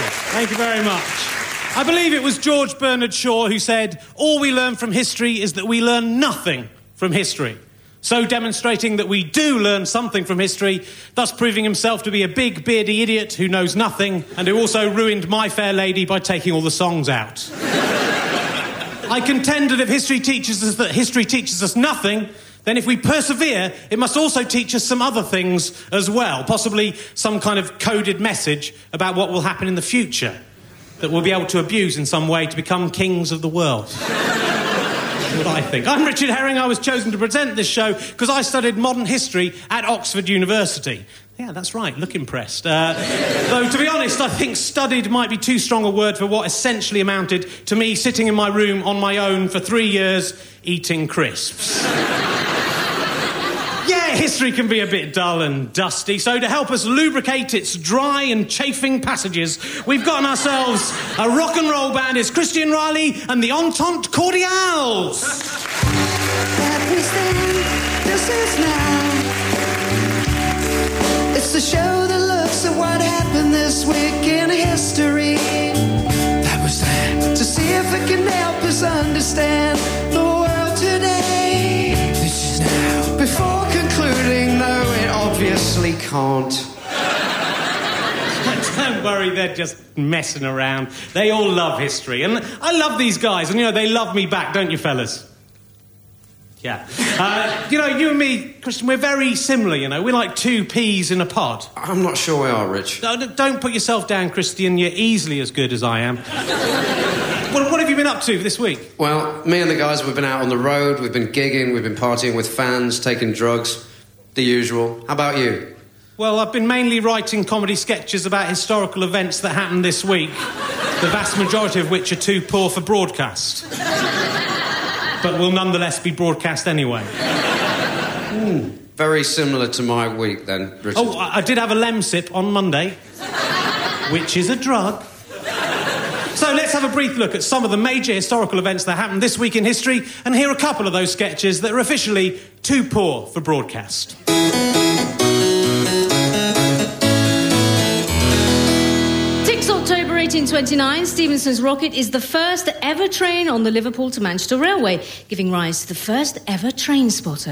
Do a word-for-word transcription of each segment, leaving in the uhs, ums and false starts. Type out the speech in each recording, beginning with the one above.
Thank you very much. I believe it was George Bernard Shaw who said, all we learn from history is that we learn nothing from history. So demonstrating that we do learn something from history, thus proving himself to be a big, beardy idiot who knows nothing and who also ruined My Fair Lady by taking all the songs out. I contend that if history teaches us that history teaches us nothing, then if we persevere, it must also teach us some other things as well, possibly some kind of coded message about what will happen in the future that we'll be able to abuse in some way to become kings of the world. That's what I think. I'm Richard Herring. I was chosen to present this show because I studied modern history at Oxford University. Yeah, that's right. Look impressed. Uh, though, to be honest, I think studied might be too strong a word for what essentially amounted to me sitting in my room on my own for three years eating crisps. Yeah, history can be a bit dull and dusty, so to help us lubricate its dry and chafing passages, we've gotten ourselves a rock and roll band. It's Christian Riley and the Entente Cordiales. That we stand, this is now. It's the show that looks at what happened this week in history. That was then. To see if it can help us understand the world today. This is now. Before concluding, no, it obviously can't. Don't worry, they're just messing around. They all love history, and I love these guys, and, you know, they love me back, don't you, fellas? Yeah. Uh, you know, you and me, Christian, we're very similar, you know. We're like two peas in a pod. I'm not sure we are, Rich. No, don't put yourself down, Christian. You're easily as good as I am. What, what have you been up to this week? Well, me and the guys, we've been out on the road, we've been gigging, we've been partying with fans, taking drugs, the usual. How about you? Well, I've been mainly writing comedy sketches about historical events that happened this week, the vast majority of which are too poor for broadcast. But will nonetheless be broadcast anyway. Ooh, very similar to my week, then, Richard. Oh, I, I did have a Lemsip on Monday, which is a drug. So let's have a brief look at some of the major historical events that happened this week in history and hear a couple of those sketches that are officially too poor for broadcast. October eighteen twenty-nine, Stephenson's rocket is the first ever train on the Liverpool to Manchester Railway, giving rise to the first ever train spotter.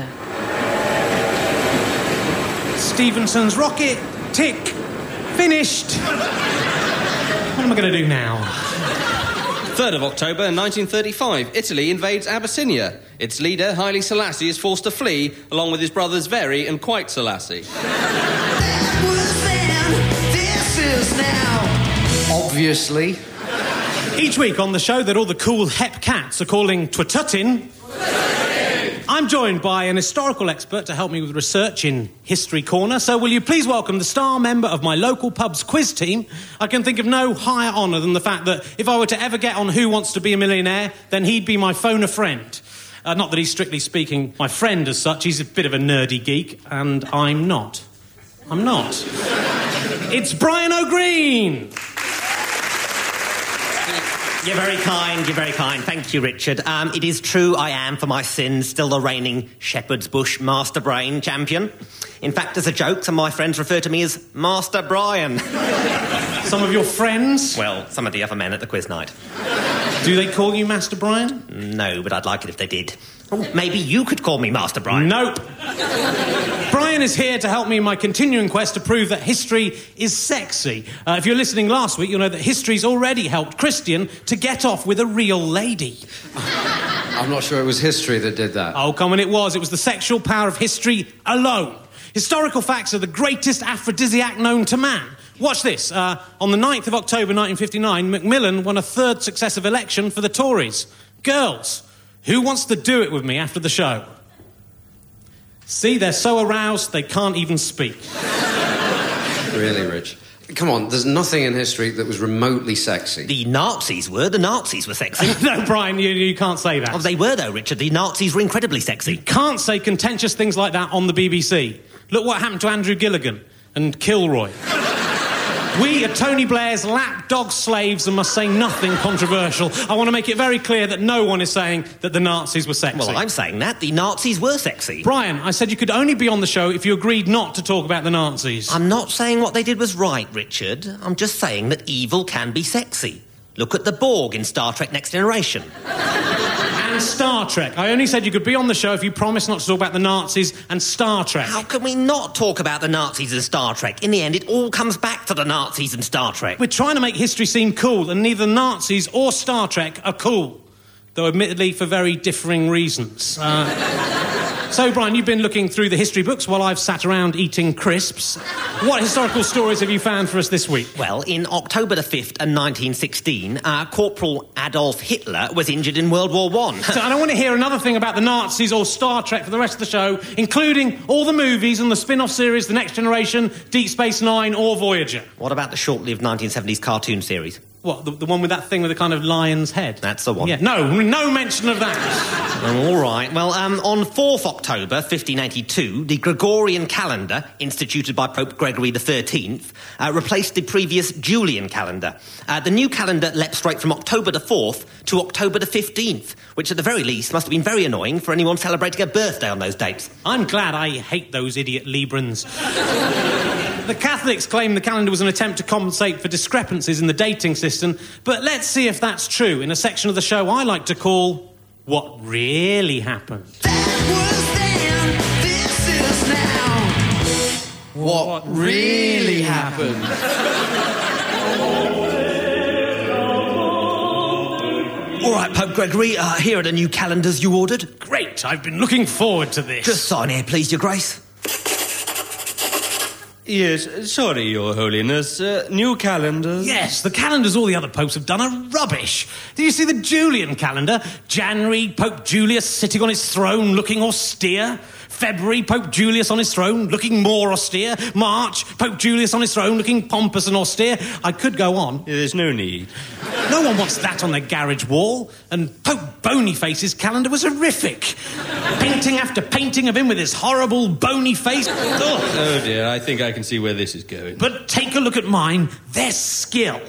Stephenson's rocket, tick, finished. What am I going to do now? third of October nineteen thirty-five, Italy invades Abyssinia. Its leader, Haile Selassie, is forced to flee, along with his brothers Very and Quite Selassie. That was then, this is now. Obviously. Each week on the show that all the cool hep cats are calling Twatutin, I'm joined by an historical expert to help me with research in History Corner. So will you please welcome the star member of my local pub's quiz team? I can think of no higher honour than the fact that if I were to ever get on Who Wants to Be a Millionaire, then he'd be my phone-a-friend. Uh, not that he's strictly speaking my friend as such. He's a bit of a nerdy geek, and I'm not. I'm not. It's Brian O'Green! You're very kind, you're very kind. Thank you, Richard. Um, it is true I am, for my sins, still the reigning Shepherd's Bush Master Brain champion. In fact, as a joke, some of my friends refer to me as Master Brian. Some of your friends? Well, some of the other men at the quiz night. Do they call you Master Brian? No, but I'd like it if they did. Oh, maybe you could call me Master Brian. Nope. Brian is here to help me in my continuing quest to prove that history is sexy. Uh, if you're listening last week, you'll know that history's already helped Christian to get off with a real lady. I'm not sure it was history that did that. Oh, come on, it was. It was the sexual power of history alone. Historical facts are the greatest aphrodisiac known to man. Watch this. Uh, on the ninth of October nineteen fifty-nine, Macmillan won a third successive election for the Tories. Girls, who wants to do it with me after the show? See, they're so aroused they can't even speak. Really, Rich? Come on, there's nothing in history that was remotely sexy. The Nazis were. The Nazis were sexy. No, Brian, you, you can't say that. Oh, they were, though, Richard. The Nazis were incredibly sexy. You can't say contentious things like that on the B B C. Look what happened to Andrew Gilligan and Kilroy. We are Tony Blair's lapdog slaves and must say nothing controversial. I want to make it very clear that no one is saying that the Nazis were sexy. Well, I'm saying that. The Nazis were sexy. Brian, I said you could only be on the show if you agreed not to talk about the Nazis. I'm not saying what they did was right, Richard. I'm just saying that evil can be sexy. Look at the Borg in Star Trek Next Generation. And Star Trek. I only said you could be on the show if you promised not to talk about the Nazis and Star Trek. How can we not talk about the Nazis and Star Trek? In the end, it all comes back to the Nazis and Star Trek. We're trying to make history seem cool, and neither Nazis or Star Trek are cool. Though admittedly for very differing reasons. Uh... So, Brian, you've been looking through the history books while I've sat around eating crisps. What historical stories have you found for us this week? Well, in October the fifth and nineteen sixteen, uh, Corporal Adolf Hitler was injured in World War One. So I don't want to hear another thing about the Nazis or Star Trek for the rest of the show, including all the movies and the spin-off series The Next Generation, Deep Space Nine or Voyager. What about the short-lived nineteen seventies cartoon series? What, the, the one with that thing with the kind of lion's head? That's the one. Yeah, no, no mention of that. Oh, all right. Well, um, on fourth of October, fifteen eighty-two, the Gregorian calendar, instituted by Pope Gregory the thirteenth, uh, replaced the previous Julian calendar. Uh, the new calendar leapt straight from October the fourth to October the fifteenth, which at the very least must have been very annoying for anyone celebrating a birthday on those dates. I'm glad. I hate those idiot Librans. The Catholics claim the calendar was an attempt to compensate for discrepancies in the dating system, but let's see if that's true in a section of the show I like to call What Really Happened. That was then, this is now. What, What really happened? All right, Pope Gregory, uh, here are the new calendars you ordered. Great, I've been looking forward to this. Just sign here, please, Your Grace. Yes, sorry, Your Holiness. Uh, new calendars. Yes, the calendars all the other popes have done are rubbish. Did you see the Julian calendar? January, Pope Julius sitting on his throne looking austere. February, Pope Julius on his throne looking more austere. March, Pope Julius on his throne looking pompous and austere. I could go on. There's no need. No one wants that on their garage wall. And Pope Bonyface's calendar was horrific. Painting after painting of him with his horrible bony face. Ugh. Oh, dear, I think I can see where this is going. But take a look at mine. There's skill.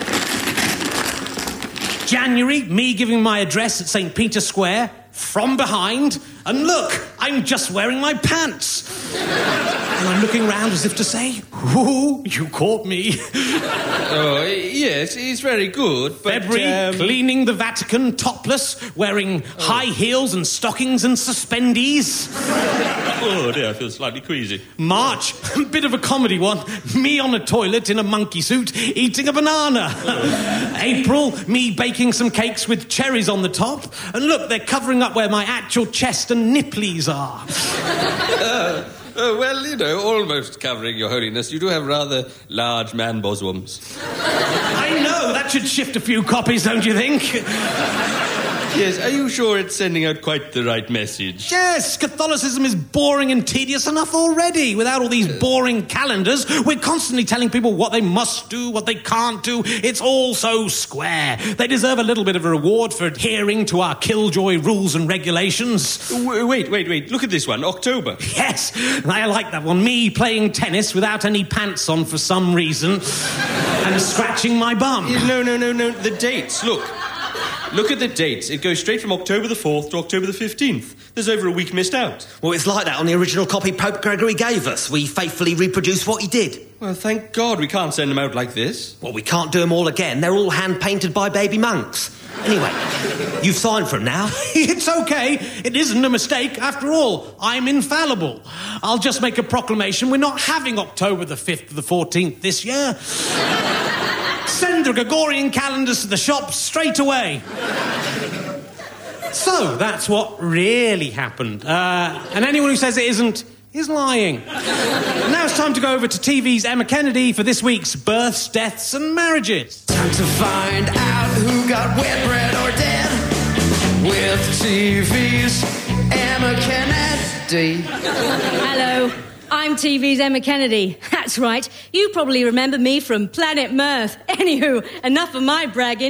January, me giving my address at Saint Peter's Square from behind. And look, I'm just wearing my pants. And I'm looking round as if to say, ooh, you caught me. Oh, yes, it's very good, but... February, um... cleaning the Vatican topless, wearing oh. high heels and stockings and suspendees. Oh, dear, I feel slightly queasy. March, a bit of a comedy one. Me on a toilet in a monkey suit, eating a banana. Oh. April, me baking some cakes with cherries on the top. And look, they're covering up where my actual chest and nipplies are. uh. Oh, well, you know, almost covering, Your Holiness. You do have rather large man bosoms. I know, that should shift a few copies, don't you think? Yes, are you sure it's sending out quite the right message? Yes, Catholicism is boring and tedious enough already. Without all these boring calendars, we're constantly telling people what they must do, what they can't do. It's all so square. They deserve a little bit of a reward for adhering to our killjoy rules and regulations. W- wait, wait, wait. Look at this one, October. Yes, I like that one. Me playing tennis without any pants on for some reason and scratching my bum. No, no, no, no. The dates, look. Look at the dates. It goes straight from October the fourth to October the fifteenth. There's over a week missed out. Well, it's like that on the original copy Pope Gregory gave us. We faithfully reproduce what he did. Well, thank God we can't send them out like this. Well, we can't do them all again. They're all hand-painted by baby monks. Anyway, you've signed for them now. It's okay. It isn't a mistake. After all, I'm infallible. I'll just make a proclamation. We're not having October the fifth to the fourteenth this year. Send the Gregorian calendars to the shops straight away. So, that's what really happened. Uh, and anyone who says it isn't is lying. Now it's time to go over to T V's Emma Kennedy for this week's Births, Deaths and Marriages. Time to find out who got wet, bread or dead with T V's Emma Kennedy. Hello. I'm T V's Emma Kennedy. That's right. You probably remember me from Planet Mirth. Anywho, enough of my bragging.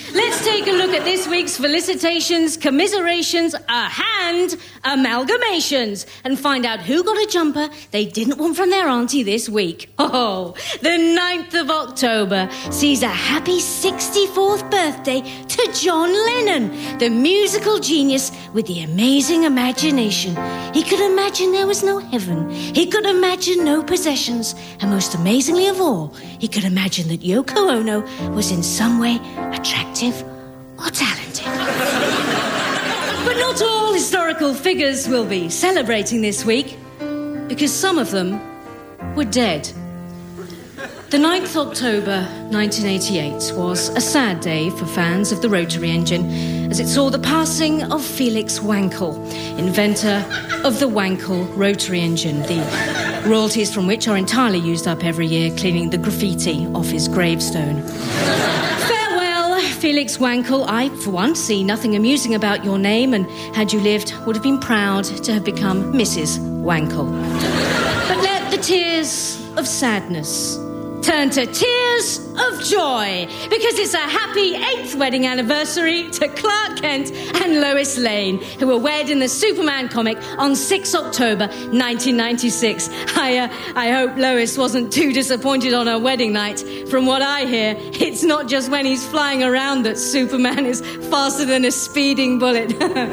Let's take a look at this week's felicitations, commiserations, uh, and amalgamations and find out who got a jumper they didn't want from their auntie this week. Oh, the ninth of October sees a happy sixty-fourth birthday to John Lennon, the musical genius with the amazing imagination. He could imagine there was no heaven. He could imagine no possessions. And most amazingly of all, he could imagine that Yoko Ono was in some way attractive or talented. But not all historical figures will be celebrating this week, because some of them were dead. The ninth of October nineteen eighty-eight was a sad day for fans of the rotary engine, as it saw the passing of Felix Wankel, inventor of the Wankel rotary engine, the royalties from which are entirely used up every year cleaning the graffiti off his gravestone. Farewell, Felix Wankel. I, for one, see nothing amusing about your name, and had you lived, would have been proud to have become Missus Wankel. But let the tears of sadness turn to tears of joy, because it's a happy eighth wedding anniversary to Clark Kent and Lois Lane, who were wed in the Superman comic on the sixth of October nineteen ninety-six. I, uh, I hope Lois wasn't too disappointed on her wedding night. From what I hear, it's not just when he's flying around that Superman is faster than a speeding bullet.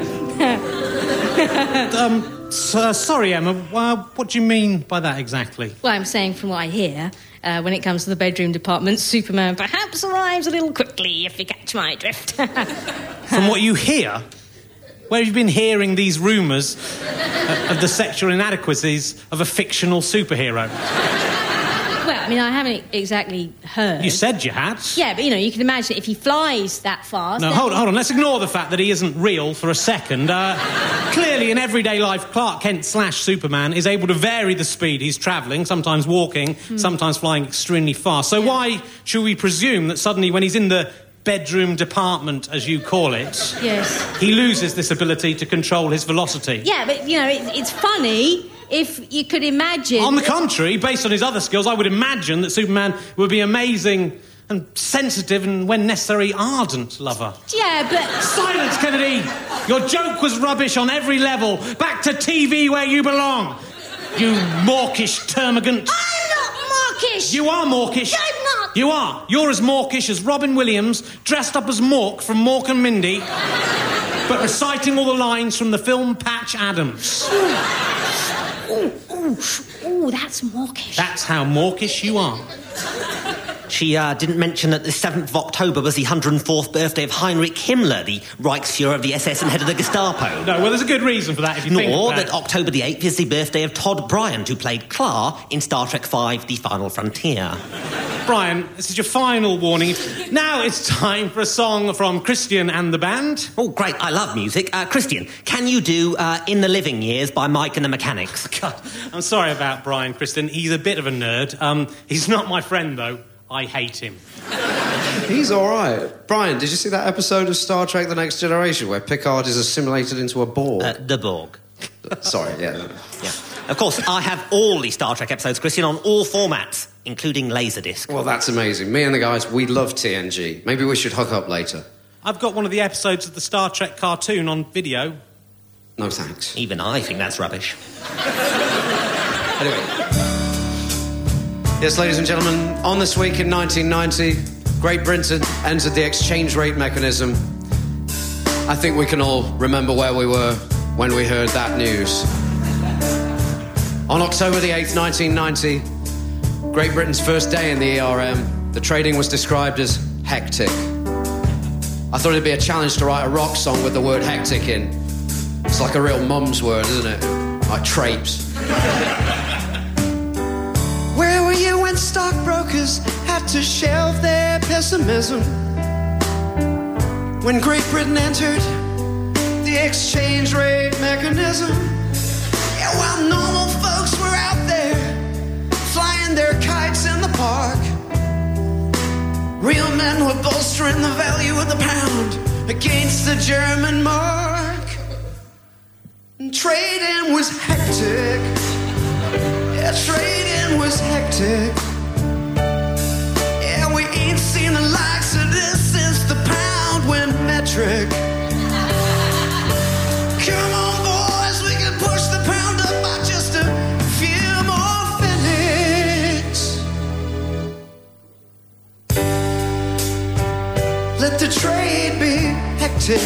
um, so, sorry, Emma, uh, what do you mean by that exactly? Well, I'm saying from what I hear, Uh, when it comes to the bedroom department, Superman perhaps arrives a little quickly, if you catch my drift. From what you hear? Where have you been hearing these rumours of the sexual inadequacies of a fictional superhero? Well, I mean, I haven't exactly heard. You said you had. Yeah, but, you know, you can imagine if he flies that fast... No, hold on, hold on. Let's ignore the fact that he isn't real for a second. Uh, clearly, in everyday life, Clark Kent slash Superman is able to vary the speed he's travelling, sometimes walking, mm. sometimes flying extremely fast. So yeah. Why should we presume that suddenly, when he's in the bedroom department, as you call it... Yes. ...he loses this ability to control his velocity? Yeah, but, you know, it, it's funny... If you could imagine... On the contrary, based on his other skills, I would imagine that Superman would be amazing and sensitive and, when necessary, ardent lover. Yeah, but... Silence, Kennedy! Your joke was rubbish on every level. Back to T V where you belong. You mawkish termagant. I'm not mawkish! You are mawkish. I'm not! You are. You're as mawkish as Robin Williams, dressed up as Mork from Mork and Mindy, but reciting all the lines from the film Patch Adams. Ooh, ooh, ooh, that's mawkish. That's how mawkish you are. She uh, didn't mention that the seventh of October was the one hundred fourth birthday of Heinrich Himmler, the Reichsfuhrer of the S S and head of the Gestapo. No, well, there's a good reason for that if you Nor think about that October the eighth is the birthday of Todd Bryant, who played Clark in Star Trek five, The Final Frontier. Brian, this is your final warning. Now it's time for a song from Christian and the band. Oh, great. I love music. Uh, Christian, can you do uh, In the Living Years by Mike and the Mechanics? God, I'm sorry about Brian, Christian. He's a bit of a nerd. Um, he's not my friend, though. I hate him. He's all right. Brian, did you see that episode of Star Trek The Next Generation where Picard is assimilated into a Borg? Uh, the Borg. Sorry, yeah. Yeah. Of course, I have all the Star Trek episodes, Christian, on all formats, including Laserdisc. Well, that's amazing. Me and the guys, we love T N G. Maybe we should hook up later. I've got one of the episodes of the Star Trek cartoon on video. No thanks. Even I think that's rubbish. Anyway. Yes, ladies and gentlemen, on this week in nineteen ninety, Great Britain entered the exchange rate mechanism. I think we can all remember where we were when we heard that news. On October the eighth, nineteen ninety, Great Britain's first day in the E R M, the trading was described as hectic. I thought it'd be a challenge to write a rock song with the word hectic in. It's like a real mum's word, isn't it? Like traipse. Where were you when stockbrokers had to shelve their pessimism? When Great Britain entered the exchange rate mechanism? Yeah, while normal folks were out there flying their kites in the park, real men were bolstering the value of the pound against the German mark. And trading was hectic. Yeah, trading was hectic. Yeah, we ain't seen the likes of this since the pound trick. Come on, boys, we can push the pound up by just a few more minutes. Let the trade be hectic.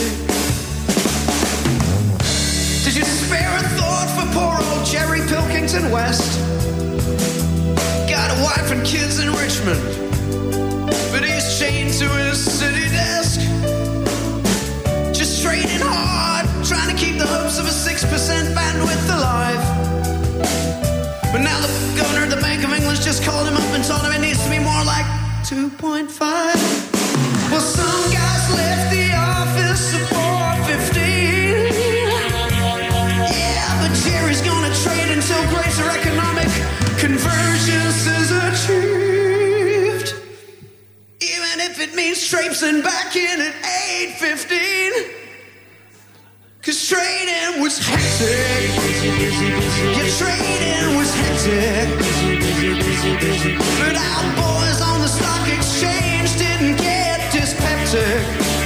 Did you spare a thought for poor old Jerry Pilkington West? Got a wife and kids in Richmond, but he's chained to his city desk. Just trading hard, trying to keep the hopes of a six percent bandwidth alive. But now the governor of the Bank of England's just called him up and told him it needs to be more like two point five. Well, some guys left the office at four fifteen. Yeah, but Jerry's gonna trade until greater economic convergence is achieved. Even if it means traipsing back in at eight fifteen. Cause trading was hectic. Yeah, trading was hectic. But our boys on the stock exchange didn't get dyspeptic.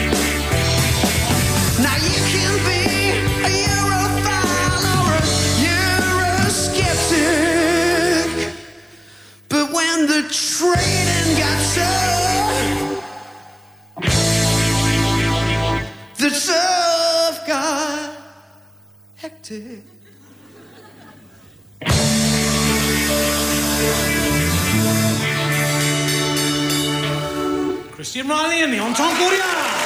Now you can be a Europhile or a Eurosceptic, but when the trading got tough, the tough got hectic. Christian Riley and the Entente Cordiale.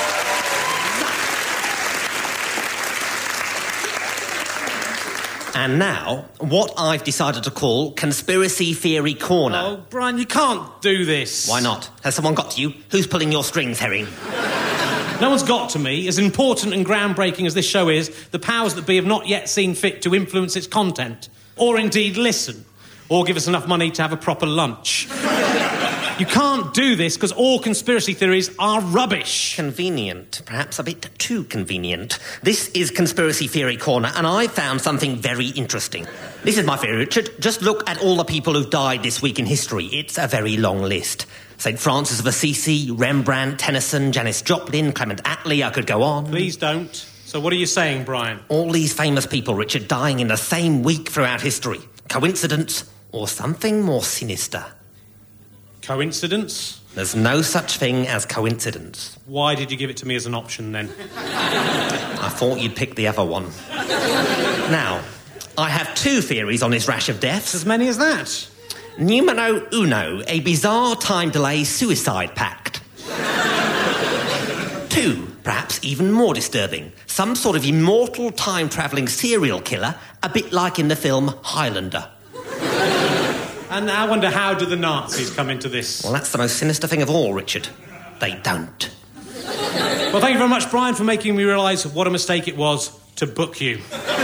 And now, what I've decided to call Conspiracy Theory Corner. Oh, Brian, you can't do this. Why not? Has someone got to you? Who's pulling your strings, Herring? No one's got to me. As important and groundbreaking as this show is, the powers that be have not yet seen fit to influence its content, or indeed listen, or give us enough money to have a proper lunch. You can't do this because all conspiracy theories are rubbish. Convenient. Perhaps a bit too convenient. This is Conspiracy Theory Corner, and I found something very interesting. This is my theory, Richard. Just look at all the people who've died this week in history. It's a very long list. Saint Francis of Assisi, Rembrandt, Tennyson, Janis Joplin, Clement Attlee, I could go on. Please don't. So what are you saying, Brian? All these famous people, Richard, dying in the same week throughout history. Coincidence or something more sinister? Coincidence? There's no such thing as coincidence. Why did you give it to me as an option, then? I thought you'd pick the other one. Now, I have two theories on this rash of deaths. As many as that? Numero uno, a bizarre time delay suicide pact. Two, perhaps even more disturbing, some sort of immortal time-travelling serial killer, a bit like in the film Highlander. And I wonder, how do the Nazis come into this? Well, that's the most sinister thing of all, Richard. They don't. Well, thank you very much, Brian, for making me realise what a mistake it was to book you.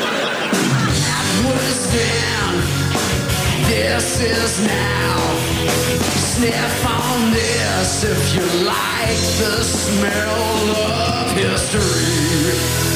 This is now. Sniff on this if you like the smell of history.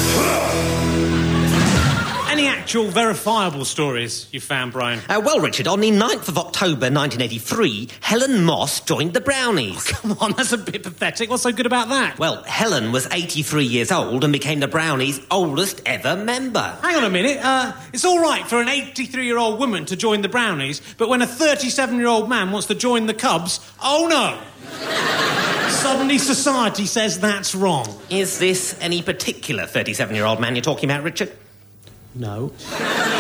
Any actual verifiable stories you found, Brian? Uh, well, Richard, on the ninth of October nineteen eighty-three, Helen Moss joined the Brownies. Oh, come on, that's a bit pathetic. What's so good about that? Well, Helen was eighty-three years old and became the Brownies' oldest ever member. Hang on a minute. Uh, it's all right for an eighty-three-year-old woman to join the Brownies, but when a thirty-seven-year-old man wants to join the Cubs, oh no! Suddenly society says that's wrong. Is this any particular thirty-seven-year-old man you're talking about, Richard? No. This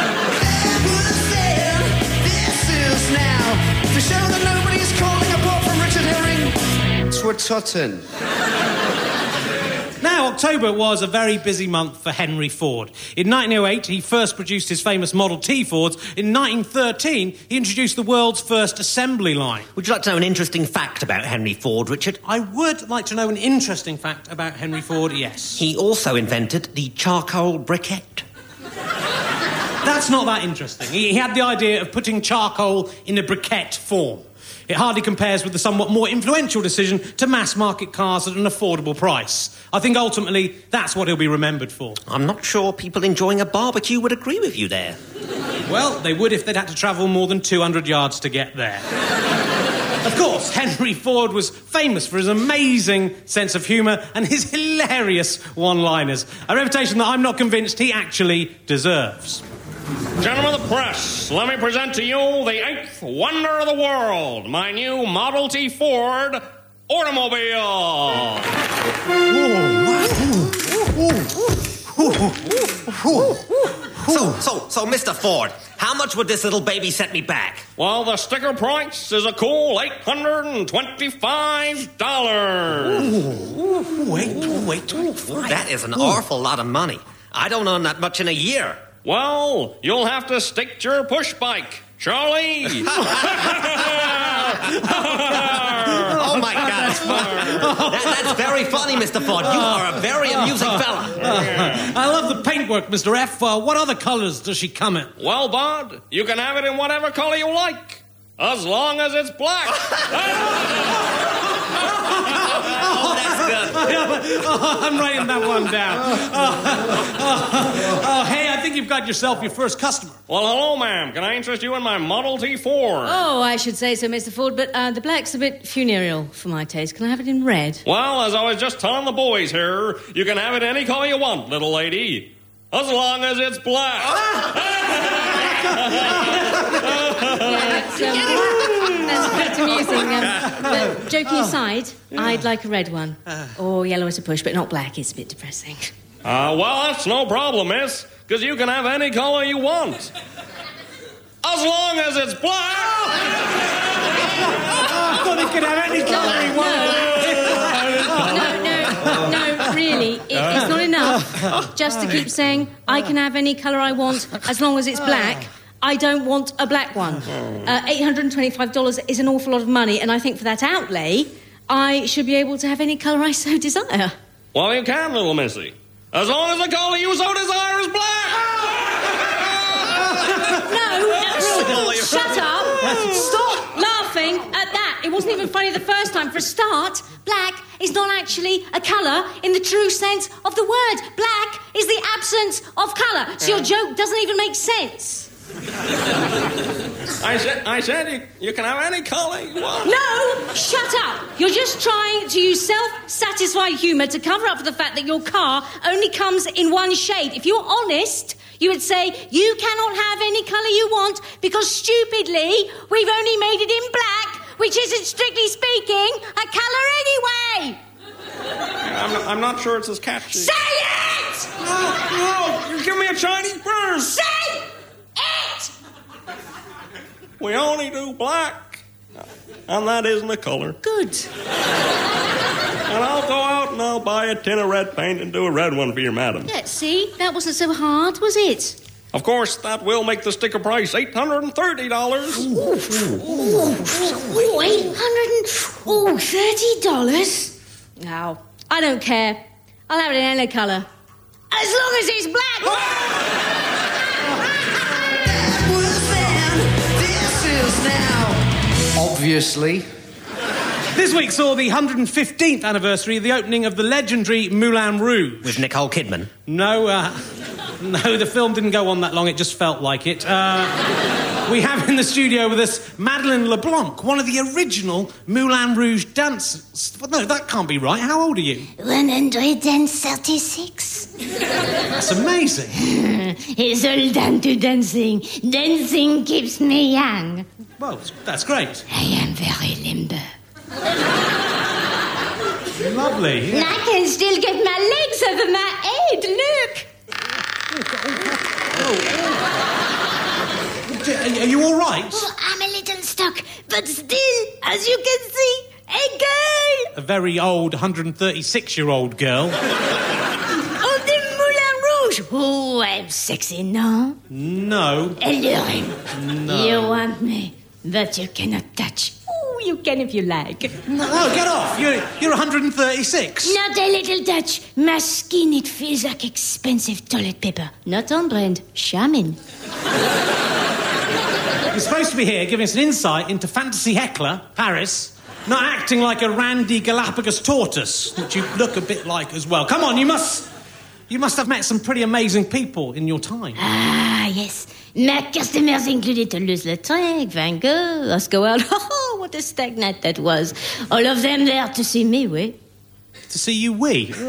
is now the show that nobody's calling apart from Richard Herring. Twatutton. Now, October was a very busy month for Henry Ford. In nineteen oh eight, he first produced his famous Model T Fords. In nineteen thirteen, he introduced the world's first assembly line. Would you like to know an interesting fact about Henry Ford, Richard? I would like to know an interesting fact about Henry Ford, yes. He also invented the charcoal briquette. That's not that interesting. He, he had the idea of putting charcoal in a briquette form. It hardly compares with the somewhat more influential decision to mass-market cars at an affordable price. I think ultimately that's what he'll be remembered for. I'm not sure people enjoying a barbecue would agree with you there. Well, they would if they'd had to travel more than two hundred yards to get there. Of course, Henry Ford was famous for his amazing sense of humour and his hilarious one-liners, a reputation that I'm not convinced he actually deserves. Gentlemen of the press, let me present to you the eighth wonder of the world, my new Model T Ford automobile. So, so, so, Mister Ford, how much would this little baby set me back? Well, the sticker price is a cool eight hundred twenty-five dollars. Ooh, wait, wait, wait. That is an awful lot of money. I don't earn that much in a year. Well, you'll have to stick to your push bike, Charlie. Oh, my God. That, that's very funny, Mister Ford. You are a very amusing fella. I love the paintwork, Mister F. Uh, what other colours does she come in? Well, Bud, you can have it in whatever color you like, as long as it's black. Oh, that's good. Oh, I'm writing that one down. Oh, oh, oh, hey, I think you've got yourself your first customer. Well, hello, ma'am. Can I interest you in my Model T Ford? Oh, I should say so, Mister Ford, but uh, the black's a bit funereal for my taste. Can I have it in red? Well, as I was just telling the boys here, you can have it any color you want, little lady, as long as it's black. Yeah, that's, um, that's quite amusing. Um, but joking aside, I'd like a red one. Or yellow at a push, but not black. It's a bit depressing. Uh, well, that's no problem, miss, because you can have any color you want, as long as it's black. I thought he could have any colour he wanted. No, no, no, really. It, it's not enough just to keep saying, I can have any colour I want as long as it's black. I don't want a black one. Uh, eight hundred twenty-five dollars is an awful lot of money, and I think for that outlay, I should be able to have any colour I so desire. Well, you can, little missy, as long as the color you so desire is black. No, no, shut up. Stop laughing at that. It wasn't even funny the first time. For a start, black is not actually a colour in the true sense of the word. Black is the absence of colour. So your joke doesn't even make sense. I said, I said you, you can have any colour you want. No, shut up. You're just trying to use self-satisfied humour to cover up for the fact that your car only comes in one shade. If you're honest, you would say you cannot have any colour you want because, stupidly, we've only made it in black, which isn't, strictly speaking, a colour anyway. I'm not, I'm not sure it's as catchy. Say it! No, no, you give me a Chinese burst. Say it! We only do black, and that isn't a colour. Good. And I'll go out and I'll buy a tin of red paint and do a red one for your madam. Yeah, see? That wasn't so hard, was it? Of course, that will make the sticker price eight hundred thirty dollars. Ooh, eight hundred thirty dollars? No, I don't care. I'll have it in any colour. As long as it's black. Obviously. This week saw the one hundred fifteenth anniversary of the opening of the legendary Moulin Rouge. With Nicole Kidman? No, uh, no, the film didn't go on that long. It just felt like it. Uh, we have in the studio with us Madeleine LeBlanc, one of the original Moulin Rouge dancers. Well, no, that can't be right. How old are you? one hundred thirty-six. That's amazing. It's all down to dancing. Dancing keeps me young. Well, that's great. I am very limber. Lovely. Yeah. And I can still get my legs over my head. Look. Are you all right? Oh, I'm a little stuck, but still, as you can see, a girl. A very old one hundred thirty-six-year-old girl. Oh, the Moulin Rouge. Oh, I'm sexy, no? No. Alluring. No. You want me, but you cannot touch. Oh, you can if you like. No, get off. You're, you're one hundred thirty-six. Not a little touch. My skin, it feels like expensive toilet paper. Not on brand. Charmin. You're supposed to be here giving us an insight into Fantasy Heckler, Paris, not acting like a randy Galapagos tortoise, which you look a bit like as well. Come on, you must... You must have met some pretty amazing people in your time. Ah, yes. My customers included Toulouse-Lautrec, Van Gogh, Oscar Wilde. Oh, what a stag night that was. All of them there to see me, we. To see you, we? To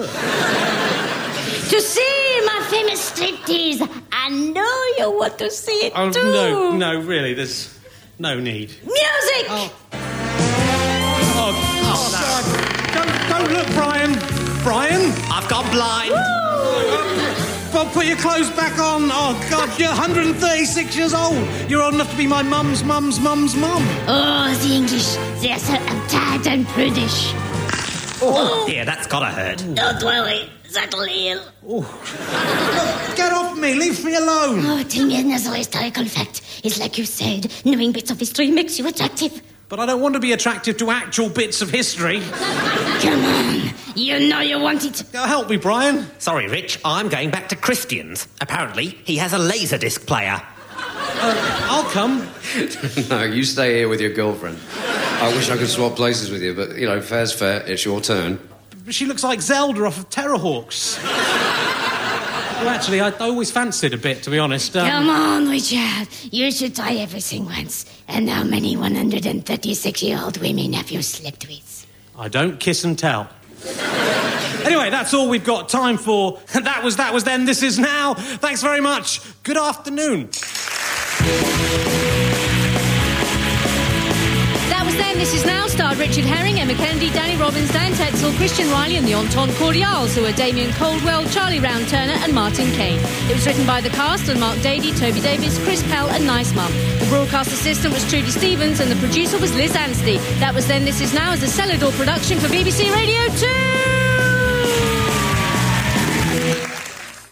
see my famous striptease. I know you want to see it, Oh, too. no, no, really, there's no need. Music! Oh, oh, oh no. Don't, don't look, Brian. Brian? I've gone blind. Well, put your clothes back on. Oh, God, you're one hundred thirty-six years old. You're old enough to be my mum's mum's mum's mum. Oh, the English, they are so uptight and prudish. Oh, dear, that's gotta hurt. Don't worry, that'll heal. Get off me. Leave me alone. Oh, tell me another historical fact. It's like you said, knowing bits of history makes you attractive. But I don't want to be attractive to actual bits of history. Come on, you know you want it. Uh, help me, Brian. Sorry, Rich, I'm going back to Christian's. Apparently, he has a laserdisc player. Uh, I'll come. No, you stay here with your girlfriend. I wish I could swap places with you, but, you know, fair's fair. It's your turn. She looks like Zelda off of Terrorhawks. Well, actually, I always fancied a bit, to be honest. Um, Come on, Richard. You should try everything once. And how many one hundred thirty-six-year-old women have you slept with? I don't kiss and tell. Anyway, that's all we've got time for. That was That Was Then, This Is Now. Thanks very much. Good afternoon. That was Then, This Is Now starred Richard Herring, Emma Kennedy, Danny Robbins, Dan Tetzel, Christian Riley and the Entente Cordiales, who are Damien Caldwell, Charlie Round-Turner and Martin Kane. It was written by the cast and Mark Dady, Toby Davis, Chris Pell and Nice Mum. The broadcast assistant was Trudy Stevens and the producer was Liz Anstey. That was Then, This Is Now is a Celador production for B B C Radio two.